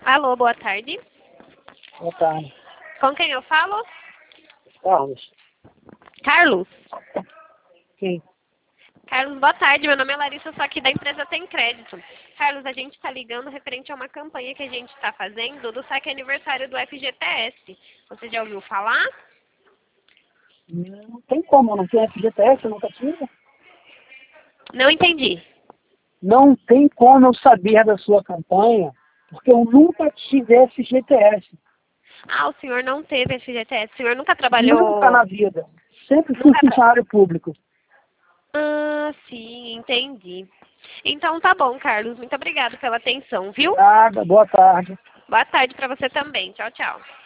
Alô, boa tarde. Boa tarde. Com quem eu falo? Carlos. Carlos. Sim. Carlos, boa tarde. Meu nome é Larissa, sou aqui da empresa Tem Crédito. Carlos, a gente está ligando referente a uma campanha que a gente está fazendo do saque aniversário do FGTS. Você já ouviu falar? Não tem como, não tem FGTS, eu nunca tive. Não entendi. Não tem como eu saber da sua campanha, porque eu nunca tive FGTS. Ah, o senhor não teve FGTS. O senhor nunca Nunca trabalhou... na vida. Sempre fui Nunca... funcionário público. Ah, sim, entendi. Então tá bom, Carlos. Muito obrigada pela atenção, viu? Nada, boa tarde. Boa tarde para você também. Tchau, tchau.